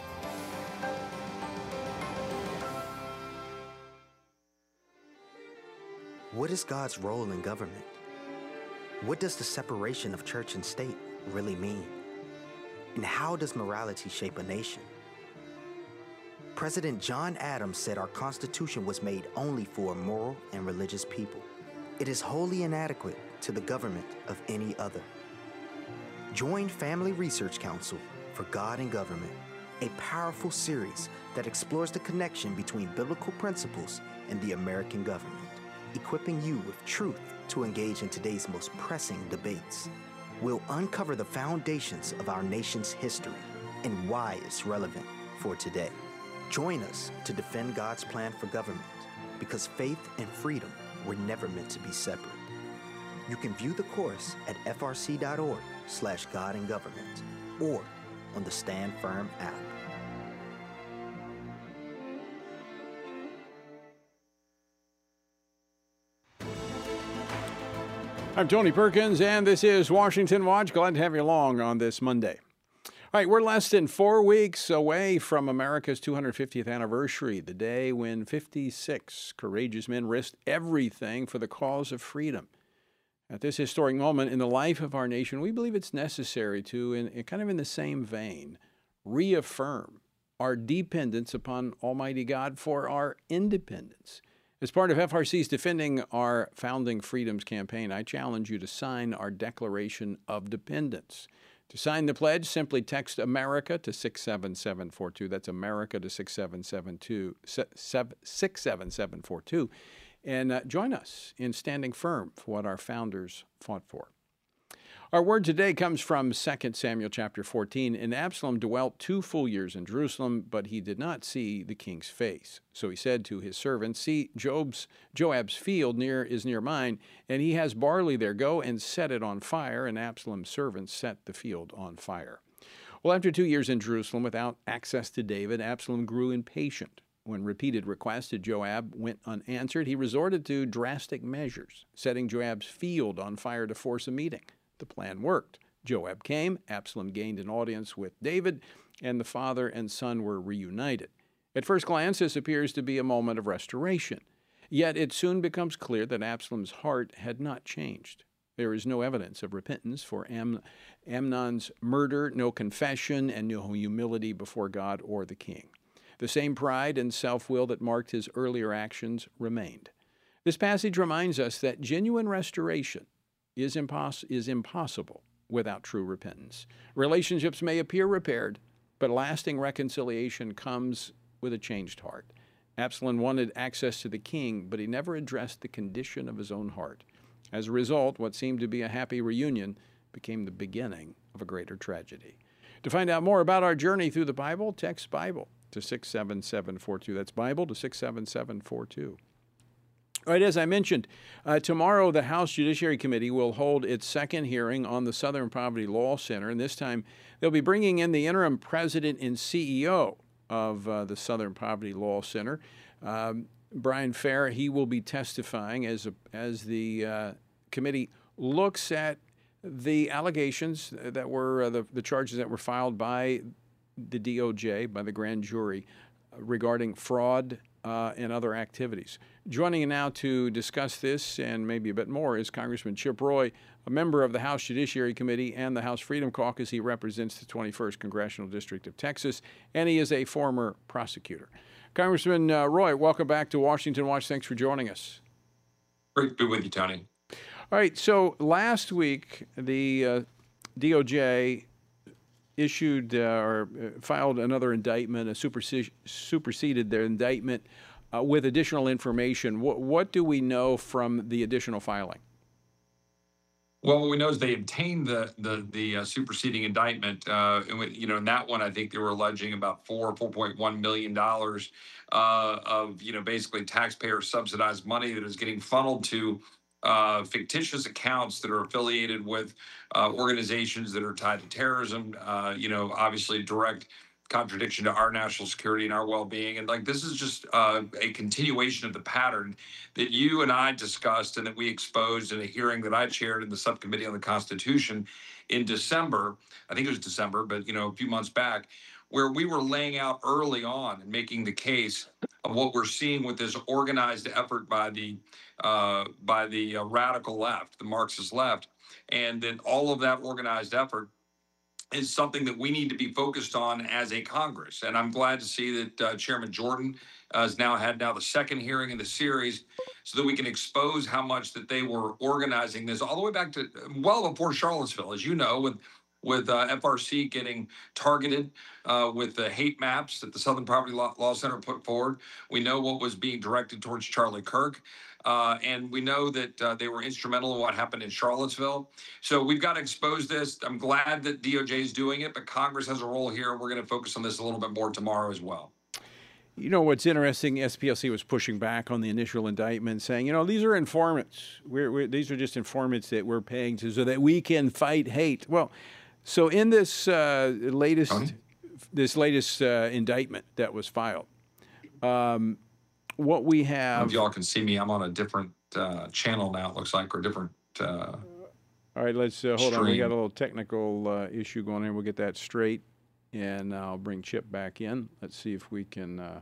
What is God's role in government? What does the separation of church and state really mean? And how does morality shape a nation? President John Adams said our Constitution was made only for a moral and religious people. It is wholly inadequate to the government of any other. Join Family Research Council for God and Government, a powerful series that explores the connection between biblical principles and the American government, equipping you with truth to engage in today's most pressing debates. We'll uncover the foundations of our nation's history and why it's relevant for today. Join us to defend God's plan for government, because faith and freedom were never meant to be separate. You can view the course at frc.org slash God and Government or on the Stand Firm app. I'm Tony Perkins, and this is Washington Watch. Glad to have you along on this Monday. All right, we're less than four weeks away from America's two hundred fiftieth anniversary, the day when fifty-six courageous men risked everything for the cause of freedom. At this historic moment in the life of our nation, we believe it's necessary to, in, in kind of in the same vein, reaffirm our dependence upon Almighty God for our independence. As part of F R C's Defending Our Founding Freedoms campaign, I challenge you to sign our Declaration of Dependence. To sign the pledge, simply text America to six seven seven four two. That's America to six seven seven two, six seven seven four two. And uh, join us in standing firm for what our founders fought for. Our word today comes from Second Samuel chapter fourteen. And Absalom dwelt two full years in Jerusalem, but he did not see the king's face. So he said to his servants, "See, Job's, Joab's field near is near mine, and he has barley there. Go and set it on fire." And Absalom's servants set the field on fire. Well, after two years in Jerusalem without access to David, Absalom grew impatient. When repeated requests to Joab went unanswered, he resorted to drastic measures, setting Joab's field on fire to force a meeting. The plan worked. Joab came, Absalom gained an audience with David, and the father and son were reunited. At first glance, this appears to be a moment of restoration. Yet it soon becomes clear that Absalom's heart had not changed. There is no evidence of repentance for Am- Amnon's murder, no confession, and no humility before God or the king. The same pride and self-will that marked his earlier actions remained. This passage reminds us that genuine restoration is, impos- is impossible without true repentance. Relationships may appear repaired, but lasting reconciliation comes with a changed heart. Absalom wanted access to the king, but he never addressed the condition of his own heart. As a result, what seemed to be a happy reunion became the beginning of a greater tragedy. To find out more about our journey through the Bible, text Bible to to six seven seven four two. That's Bible to six seven seven four two. All right, as I mentioned, uh, tomorrow the House Judiciary Committee will hold its second hearing on the Southern Poverty Law Center, and this time they'll be bringing in the interim president and C E O of uh, the Southern Poverty Law Center, um, Brian Fair. He will be testifying as a, as the uh, committee looks at the allegations that were uh, the, the charges that were filed by the D O J, by the grand jury, uh, regarding fraud uh, and other activities. Joining now to discuss this and maybe a bit more is Congressman Chip Roy, a member of the House Judiciary Committee and the House Freedom Caucus. He represents the twenty-first Congressional District of Texas, and he is a former prosecutor. Congressman uh, Roy, welcome back to Washington Watch. Thanks for joining us. Great to be with you, Tony. All right, so last week, the uh, D O J issued uh, or filed another indictment, a supersede, superseded their indictment uh, with additional information. What, what do we know from the additional filing? Well, what we know is they obtained the the, the uh, superseding indictment. Uh, and we, you know, in that one, I think they were alleging about four, four point one million dollars uh, of, you know, basically taxpayer subsidized money that is getting funneled to uh, fictitious accounts that are affiliated with uh, organizations that are tied to terrorism. Uh, you know, obviously direct contradiction to our national security and our well-being. And like, this is just uh, a continuation of the pattern that you and I discussed and that we exposed in a hearing that I chaired in the Subcommittee on the Constitution in December. I think it was December, but, you know, a few months back, where we were laying out early on and making the case of what we're seeing with this organized effort by the uh, by the uh, radical left, the Marxist left, and that all of that organized effort is something that we need to be focused on as a Congress. And I'm glad to see that uh, Chairman Jordan uh, has now had now the second hearing in the series so that we can expose how much that they were organizing this all the way back to well before Charlottesville, as you know, with with uh, F R C getting targeted uh, with the hate maps that the Southern Poverty Law, Law Center put forward. We know what was being directed towards Charlie Kirk. Uh, and we know that uh, they were instrumental in what happened in Charlottesville. So we've got to expose this. I'm glad that D O J is doing it, but Congress has a role here. We're going to focus on this a little bit more tomorrow as well. You know, what's interesting, S P L C was pushing back on the initial indictment, saying, you know, these are informants. We're, we're, these are just informants that we're paying to so that we can fight hate. Well, so in this uh, latest, um, this latest uh, indictment that was filed, um, what we have. If y'all can see me, I'm on a different uh, channel now, it looks like, or different. Uh, All right, let's uh, hold stream. on. We got a little technical uh, issue going on. We'll get that straight, and I'll bring Chip back in. Let's see if we can. Uh,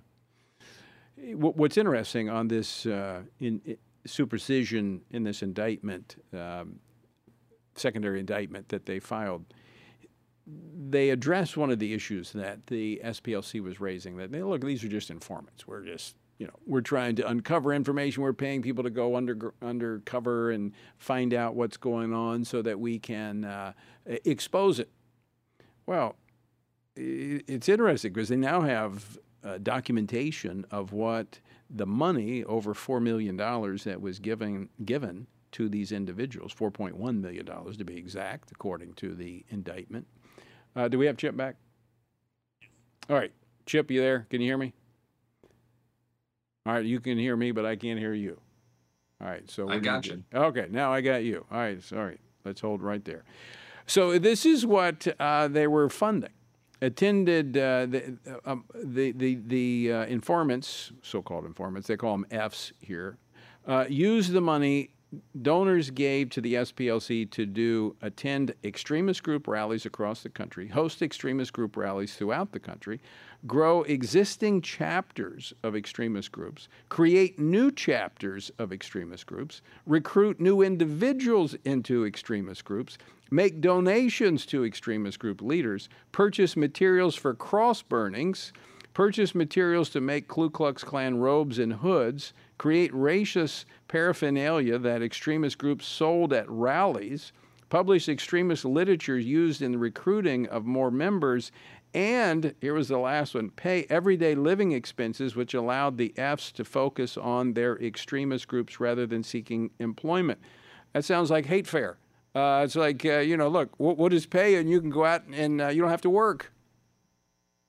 what's interesting on this uh, in, in supersession in this indictment, um, secondary indictment that they filed, they addressed one of the issues that the S P L C was raising. That they look, these are just informants. We're just You know, we're trying to uncover information. We're paying people to go under undercover and find out what's going on so that we can uh, expose it. Well, it's interesting because they now have uh, documentation of what the money, over four million dollars, that was given given to these individuals, four point one million dollars to be exact, according to the indictment. Uh, do we have Chip back? All right. Chip, you there? Can you hear me? All right, you can hear me, but I can't hear you. All right, so I got you. Okay, now I got you. All right, sorry. Let's hold right there. So this is what uh, they were funding. Attended uh, the, uh, the the the uh, informants, so-called informants, they call them Fs here, uh, used the money donors gave to the S P L C to do attend extremist group rallies across the country, host extremist group rallies throughout the country, grow existing chapters of extremist groups, create new chapters of extremist groups, recruit new individuals into extremist groups, make donations to extremist group leaders, purchase materials for cross burnings, purchase materials to make Ku Klux Klan robes and hoods, create racist paraphernalia that extremist groups sold at rallies, publish extremist literature used in the recruiting of more members, and, here was the last one, pay everyday living expenses, which allowed the Fs to focus on their extremist groups rather than seeking employment. That sounds like hate fair. Uh, it's like, uh, you know, look, what, what is pay, and you can go out and uh, you don't have to work.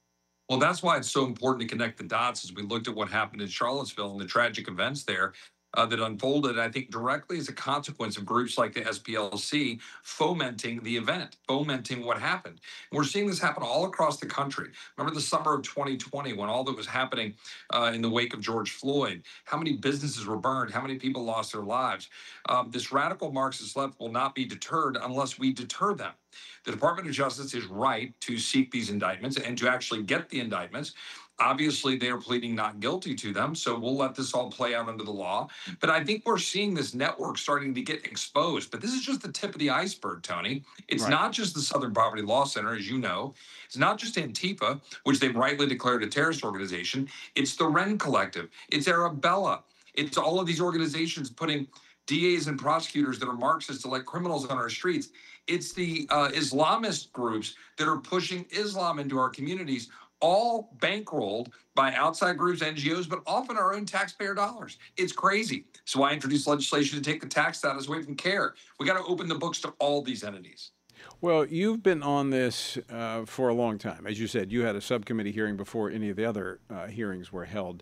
Well, that's why it's so important to connect the dots as we looked at what happened in Charlottesville and the tragic events there uh, that unfolded, I think, directly as a consequence of groups like the S P L C fomenting the event, fomenting what happened. And we're seeing this happen all across the country. Remember the summer of twenty twenty when all that was happening uh, in the wake of George Floyd, how many businesses were burned, how many people lost their lives. Um, this radical Marxist left will not be deterred unless we deter them. The Department of Justice is right to seek these indictments and to actually get the indictments. Obviously, they are pleading not guilty to them, so we'll let this all play out under the law. But I think we're seeing this network starting to get exposed. But this is just the tip of the iceberg, Tony. It's Right. not just the Southern Poverty Law Center, as you know. It's not just Antifa, which they've rightly declared a terrorist organization. It's the Wren Collective. It's Arabella. It's all of these organizations putting D As and prosecutors that are Marxists to let criminals on our streets. It's the uh, Islamist groups that are pushing Islam into our communities, all bankrolled by outside groups, N G Os, but often our own taxpayer dollars. It's crazy. So I introduced legislation to take the tax status away from CARE. We got to open the books to all these entities. Well, you've been on this uh, for a long time. As you said, you had a subcommittee hearing before any of the other uh, hearings were held.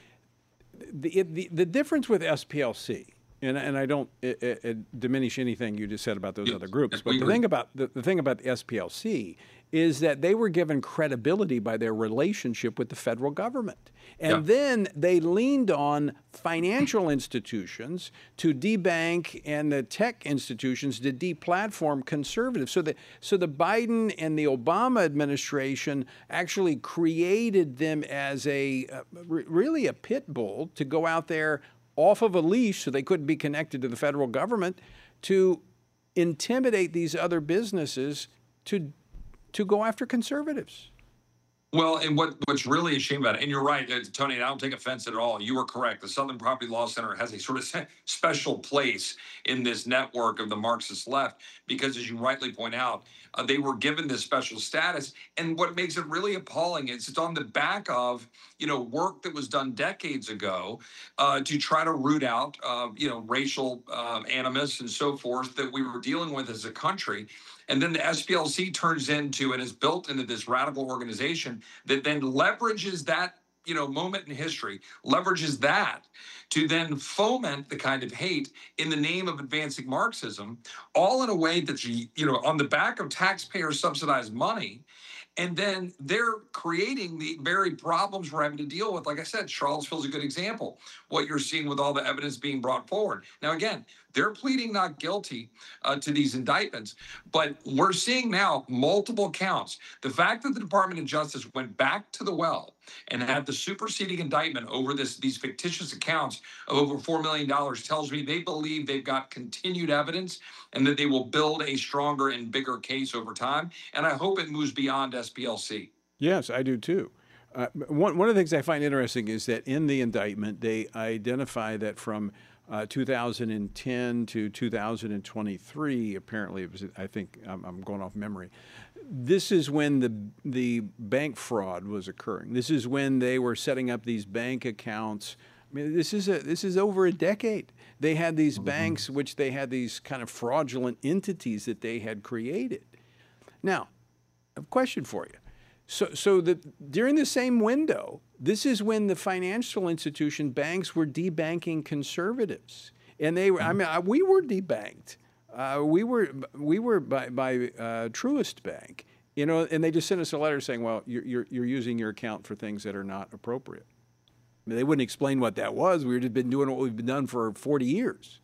The, the, the difference with S P L C, and, and I don't it, it diminish anything you just said about those Yes, other groups, yes, but we the agree. thing about the, the thing about the S P L C is that they were given credibility by their relationship with the federal government. And Yeah. then they leaned on financial institutions to debank and the tech institutions to deplatform conservatives. So the, so the Biden and the Obama administration actually created them as a uh, re- really a pit bull to go out there off of a leash so they couldn't be connected to the federal government to intimidate these other businesses to to go after conservatives. Well, and what, what's really a shame about it, and you're right, uh, Tony, and I don't take offense at all. You are correct. The Southern Poverty Law Center has a sort of se- special place in this network of the Marxist left because, as you rightly point out, uh, they were given this special status. And what makes it really appalling is it's on the back of, you know, work that was done decades ago uh, to try to root out, uh, you know, racial uh, animus and so forth that we were dealing with as a country. And then the S P L C turns into and is built into this radical organization that then leverages that, you know, moment in history, leverages that to then foment the kind of hate in the name of advancing Marxism, all in a way that's, you know, on the back of taxpayer subsidized money. And then they're creating the very problems we're having to deal with. Like I said, Charlottesville's a good example. What you're seeing with all the evidence being brought forward. Now, again, they're pleading not guilty uh, to these indictments, but we're seeing now multiple counts. The fact that the Department of Justice went back to the well and had the superseding indictment over this these fictitious accounts of over four million dollars tells me they believe they've got continued evidence and that they will build a stronger and bigger case over time. And I hope it moves beyond S P L C. Yes, I do too. Uh, one, one of the things I find interesting is that in the indictment, they identify that from uh, two thousand ten to two thousand twenty-three, apparently it was, I think, I'm, I'm going off memory, this is when the the bank fraud was occurring. This is when they were setting up these bank accounts. I mean, this is a this is over a decade. They had these mm-hmm. banks, which they had these kind of fraudulent entities that they had created. Now, I have a question for you. So, so the, during the same window, this is when the financial institution banks were debanking conservatives, and they were. I mean, we were debanked. Uh, we were we were by by uh, Truist Bank, you know, and they just sent us a letter saying, "Well, you're you're, you're using your account for things that are not appropriate." I mean, they wouldn't explain what that was. We've just been doing what we've been done for forty years.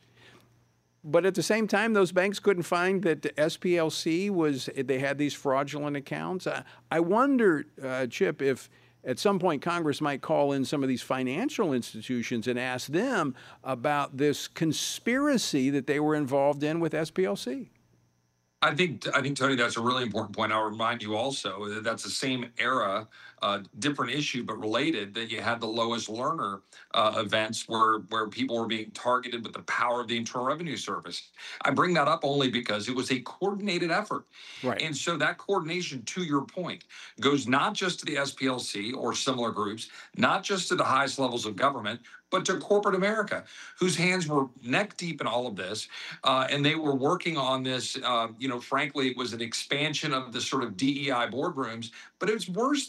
But at the same time, those banks couldn't find that the S P L C was, they had these fraudulent accounts. I, I wonder, uh, Chip, if at some point Congress might call in some of these financial institutions and ask them about this conspiracy that they were involved in with S P L C. I think, I think, Tony, that's a really important point. I'll remind you also that that's the same era, uh, different issue, but related, that you had the Lois Lerner uh, events where, where people were being targeted with the power of the Internal Revenue Service. I bring that up only because it was a coordinated effort. Right. And so that coordination, to your point, goes not just to the S P L C or similar groups, not just to the highest levels of government, but to corporate America, whose hands were neck deep in all of this. Uh, and they were working on this, uh, you know, frankly, it was an expansion of the sort of D E I boardrooms, but it's worse than that.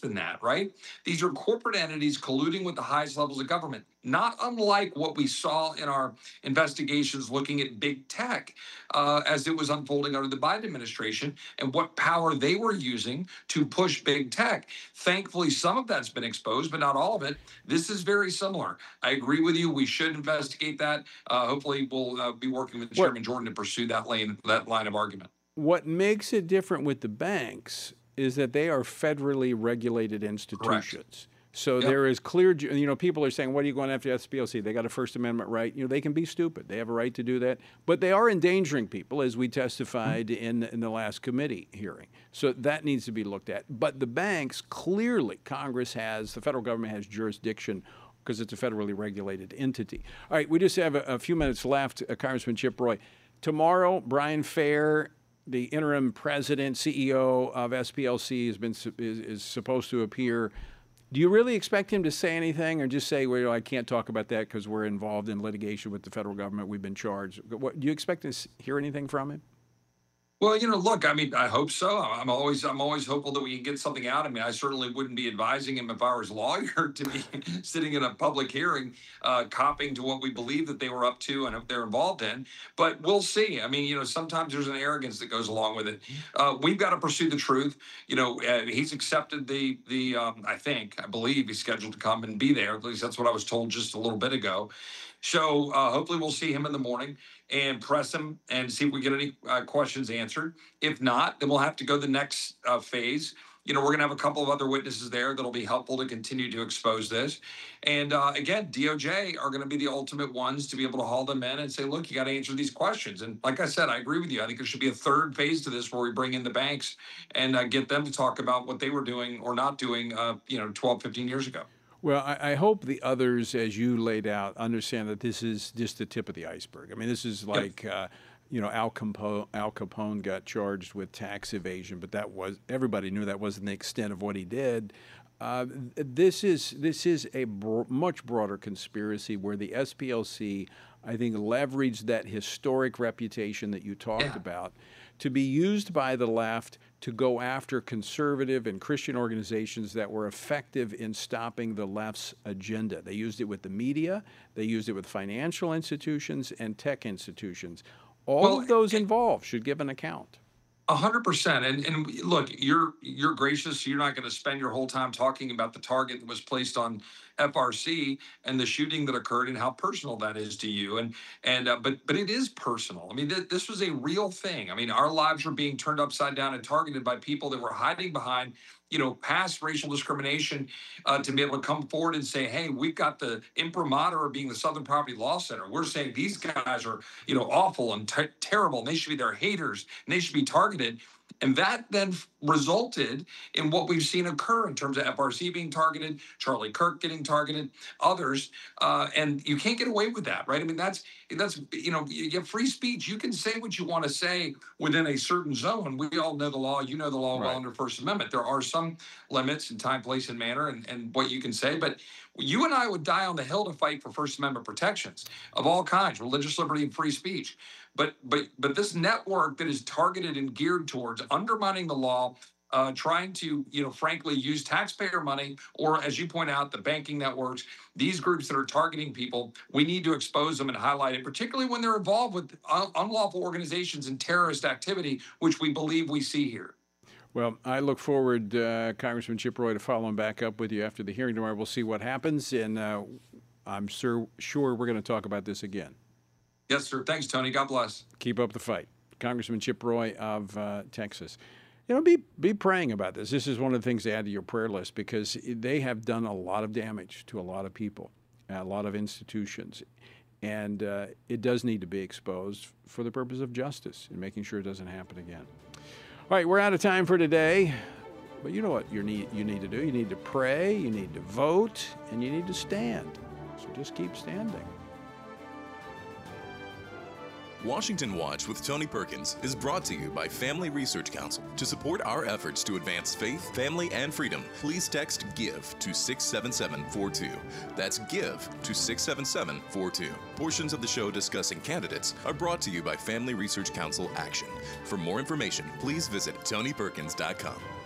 right? These are corporate entities colluding with the highest levels of government, not unlike what we saw in our investigations looking at big tech uh, as it was unfolding under the Biden administration and what power they were using to push big tech. Thankfully, some of that's been exposed, but not all of it. This is very similar. I agree with you. We should investigate that. Uh, hopefully, we'll uh, be working with Chairman what, Jordan to pursue that lane, that line of argument. What makes it different with the banks is that they are federally regulated institutions. Correct. So yep. there is clear, you know, people are saying, what are you going after S P L C? They got a First Amendment right. You know, they can be stupid. They have a right to do that. But they are endangering people, as we testified mm-hmm. in, in the last committee hearing. So that needs to be looked at. But the banks, clearly, Congress has, the federal government has jurisdiction because it's a federally regulated entity. All right, we just have a, a few minutes left. Uh, Congressman Chip Roy. Tomorrow, Brian Fair, the interim president, C E O of S P L C, has been is, is supposed to appear. Do you really expect him to say anything, or just say, well, I can't talk about that because we're involved in litigation with the federal government, we've been charged? What, do you expect to hear anything from him? Well, you know, look, I mean, I hope so. I'm always, I'm always hopeful that we can get something out. I mean, I certainly wouldn't be advising him if I was a lawyer to be sitting in a public hearing, uh, copying to what we believe that they were up to and if they're involved in. But we'll see. I mean, you know, sometimes there's an arrogance that goes along with it. Uh, we've got to pursue the truth. You know, uh, he's accepted the, the um, I think, I believe he's scheduled to come and be there. At least that's what I was told just a little bit ago. So uh, hopefully we'll see him in the morning and press him and see if we get any uh, questions answered. If not, then we'll have to go the next uh, phase. You know, we're going to have a couple of other witnesses there that'll be helpful to continue to expose this. And uh, again, D O J are going to be the ultimate ones to be able to haul them in and say, look, you got to answer these questions. And like I said, I agree with you. I think there should be a third phase to this where we bring in the banks and uh, get them to talk about what they were doing or not doing, uh, you know, twelve, fifteen years ago. Well, I, I hope the others, as you laid out, understand that this is just the tip of the iceberg. I mean, this is like, yep. uh, you know, Al Capone, Al Capone got charged with tax evasion, but that was, everybody knew that wasn't the extent of what he did. Uh, this is this is a bro- much broader conspiracy where the S P L C, I think, leveraged that historic reputation that you talked yeah. about to be used by the left to go after conservative and Christian organizations that were effective in stopping the left's agenda. They used it with the media, they used it with financial institutions and tech institutions. All well, of those involved should give an account. A hundred percent. And and look, you're you're gracious. You're not going to spend your whole time talking about the target that was placed on F R C and the shooting that occurred and how personal that is to you. And and uh, but but it is personal. I mean, th- this was a real thing. I mean, our lives were being turned upside down and targeted by people that were hiding behind, you know, past racial discrimination uh, to be able to come forward and say, hey, we've got the imprimatur of being the Southern Poverty Law Center. We're saying these guys are, you know, awful and ter- terrible, and they should be their haters, and they should be targeted. And that then resulted in what we've seen occur in terms of F R C being targeted, Charlie Kirk getting targeted, others. Uh, and you can't get away with that, right? I mean, that's, that's you know, you have free speech. You can say what you want to say within a certain zone. We all know the law. You know the law well under First Amendment. There are some limits in time, place, and manner and, and what you can say. But you and I would die on the Hill to fight for First Amendment protections of all kinds, religious liberty and free speech. But but but this network that is targeted and geared towards undermining the law, uh, trying to, you know, frankly, use taxpayer money, or as you point out, the banking networks, these groups that are targeting people, we need to expose them and highlight it, particularly when they're involved with un- unlawful organizations and terrorist activity, which we believe we see here. Well, I look forward, uh, Congressman Chip Roy, to following back up with you after the hearing tomorrow. We'll see what happens, and uh, I'm sure, sure we're going to talk about this again. Yes, sir. Thanks, Tony. God bless. Keep up the fight. Congressman Chip Roy of uh, Texas. You know, be be praying about this. This is one of the things to add to your prayer list because they have done a lot of damage to a lot of people, a lot of institutions. And uh, it does need to be exposed for the purpose of justice and making sure it doesn't happen again. All right, we're out of time for today. But you know what you need, you need to do? You need to pray, you need to vote, and you need to stand. So just keep standing. Washington Watch with Tony Perkins is brought to you by Family Research Council. To support our efforts to advance faith, family, and freedom, please text GIVE to six seven seven four two. That's GIVE to six seven seven four two. Portions of the show discussing candidates are brought to you by Family Research Council Action. For more information, please visit tony perkins dot com.